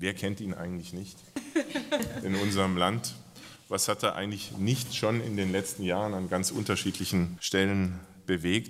Wer kennt ihn eigentlich nicht in unserem Land? Was hat er eigentlich nicht schon in den letzten Jahren an ganz unterschiedlichen Stellen bewegt?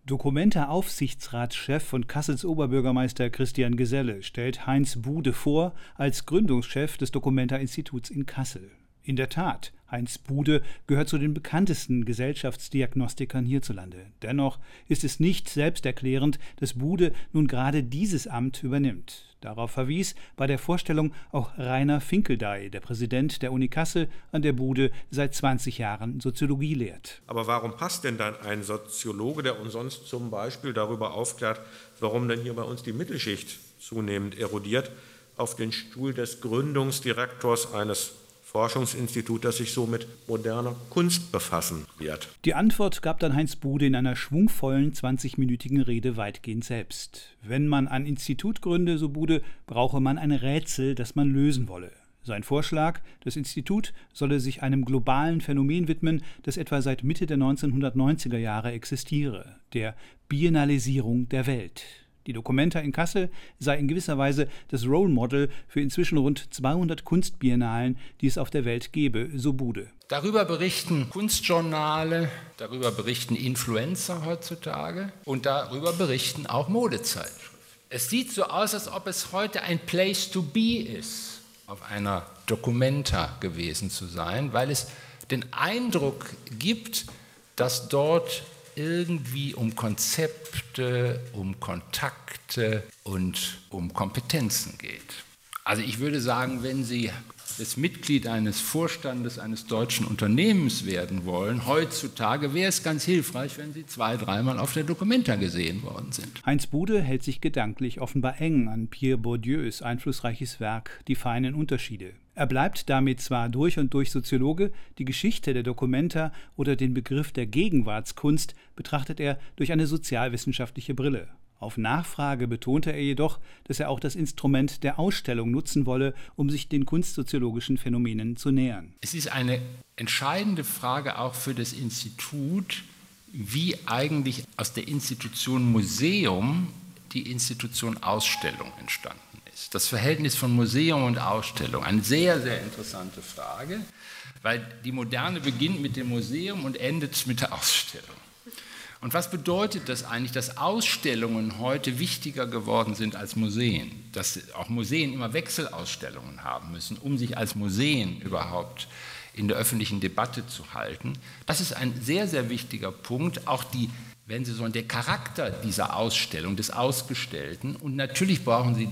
Documenta-Aufsichtsratschef und Kassels Oberbürgermeister Christian Geselle stellt Heinz Bude vor als Gründungschef des Documenta-Instituts in Kassel. In der Tat, Heinz Bude gehört zu den bekanntesten Gesellschaftsdiagnostikern hierzulande. Dennoch ist es nicht selbsterklärend, dass Bude nun gerade dieses Amt übernimmt. Darauf verwies bei der Vorstellung auch Rainer Finkeldey, der Präsident der Uni Kassel, an der Bude seit 20 Jahren Soziologie lehrt. Aber warum passt denn dann ein Soziologe, der uns sonst zum Beispiel darüber aufklärt, warum denn hier bei uns die Mittelschicht zunehmend erodiert, auf den Stuhl des Gründungsdirektors eines Forschungsinstitut, das sich so mit moderner Kunst befassen wird? Die Antwort gab dann Heinz Bude in einer schwungvollen 20-minütigen Rede weitgehend selbst. Wenn man ein Institut gründe, so Bude, brauche man ein Rätsel, das man lösen wolle. Sein Vorschlag, das Institut solle sich einem globalen Phänomen widmen, das etwa seit Mitte der 1990er Jahre existiere, der Biennalisierung der Welt. Die Documenta in Kassel sei in gewisser Weise das Role Model für inzwischen rund 200 Kunstbiennalen, die es auf der Welt gebe, so Bude. Darüber berichten Kunstjournale, darüber berichten Influencer heutzutage und darüber berichten auch Modezeitschriften. Es sieht so aus, als ob es heute ein Place to be ist, auf einer Documenta gewesen zu sein, weil es den Eindruck gibt, dass dort irgendwie um Konzepte, um Kontakte und um Kompetenzen geht. Also ich würde sagen, wenn Sie das Mitglied eines Vorstandes eines deutschen Unternehmens werden wollen, heutzutage wäre es ganz hilfreich, wenn Sie 2-3 Mal auf der Documenta gesehen worden sind. Heinz Bude hält sich gedanklich offenbar eng an Pierre Bourdieus einflussreiches Werk »Die feinen Unterschiede«. Er bleibt damit zwar durch und durch Soziologe, die Geschichte der Documenta oder den Begriff der Gegenwartskunst betrachtet er durch eine sozialwissenschaftliche Brille. Auf Nachfrage betonte er jedoch, dass er auch das Instrument der Ausstellung nutzen wolle, um sich den kunstsoziologischen Phänomenen zu nähern. Es ist eine entscheidende Frage auch für das Institut, wie eigentlich aus der Institution Museum die Institution Ausstellung entstanden ist. Das Verhältnis von Museum und Ausstellung, eine sehr, sehr interessante Frage, weil die Moderne beginnt mit dem Museum und endet mit der Ausstellung. Und was bedeutet das eigentlich, dass Ausstellungen heute wichtiger geworden sind als Museen? Dass auch Museen immer Wechselausstellungen haben müssen, um sich als Museen überhaupt in der öffentlichen Debatte zu halten. Das ist ein sehr, sehr wichtiger Punkt. Auch wenn Sie so der Charakter dieser Ausstellung, des Ausgestellten. Und natürlich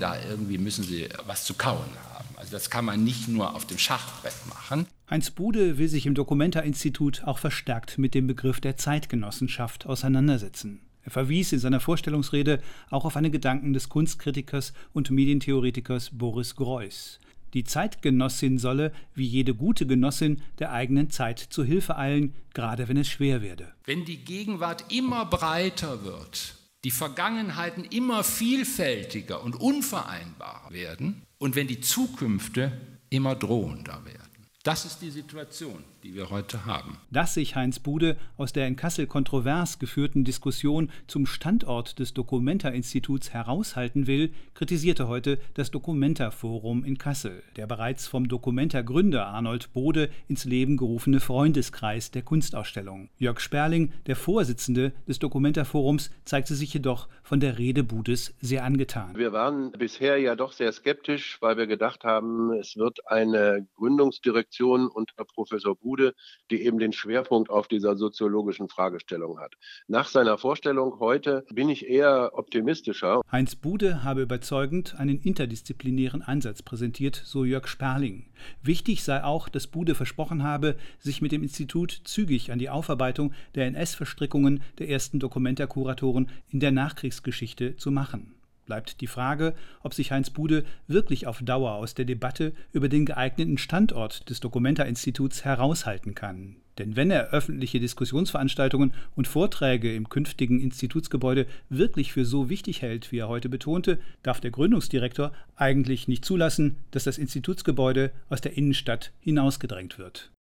müssen Sie was zu kauen haben. Also das kann man nicht nur auf dem Schachbrett machen. Heinz Bude will sich im Documenta-Institut auch verstärkt mit dem Begriff der Zeitgenossenschaft auseinandersetzen. Er verwies in seiner Vorstellungsrede auch auf eine Gedanken des Kunstkritikers und Medientheoretikers Boris Greuß. Die Zeitgenossin solle, wie jede gute Genossin, der eigenen Zeit zu Hilfe eilen, gerade wenn es schwer werde. Wenn die Gegenwart immer breiter wird, die Vergangenheiten immer vielfältiger und unvereinbarer werden und wenn die Zukünfte immer drohender werden. Das ist die Situation, die wir heute haben. Dass sich Heinz Bude aus der in Kassel kontrovers geführten Diskussion zum Standort des Documenta-Instituts heraushalten will, kritisierte heute das Documenta-Forum in Kassel, der bereits vom Documenta-Gründer Arnold Bode ins Leben gerufene Freundeskreis der Kunstausstellung. Jörg Sperling, der Vorsitzende des Documenta-Forums, zeigte sich jedoch von der Rede Budes sehr angetan. Wir waren bisher ja doch sehr skeptisch, weil wir gedacht haben, es wird eine Gründungsdirektion unter Professor Bude, die eben den Schwerpunkt auf dieser soziologischen Fragestellung hat. Nach seiner Vorstellung heute bin ich eher optimistischer. Heinz Bude habe überzeugend einen interdisziplinären Ansatz präsentiert, so Jörg Sperling. Wichtig sei auch, dass Bude versprochen habe, sich mit dem Institut zügig an die Aufarbeitung der NS-Verstrickungen der ersten Documenta-Kuratoren in der Nachkriegsgeschichte zu machen. Bleibt die Frage, ob sich Heinz Bude wirklich auf Dauer aus der Debatte über den geeigneten Standort des Documenta-Instituts heraushalten kann. Denn wenn er öffentliche Diskussionsveranstaltungen und Vorträge im künftigen Institutsgebäude wirklich für so wichtig hält, wie er heute betonte, darf der Gründungsdirektor eigentlich nicht zulassen, dass das Institutsgebäude aus der Innenstadt hinausgedrängt wird.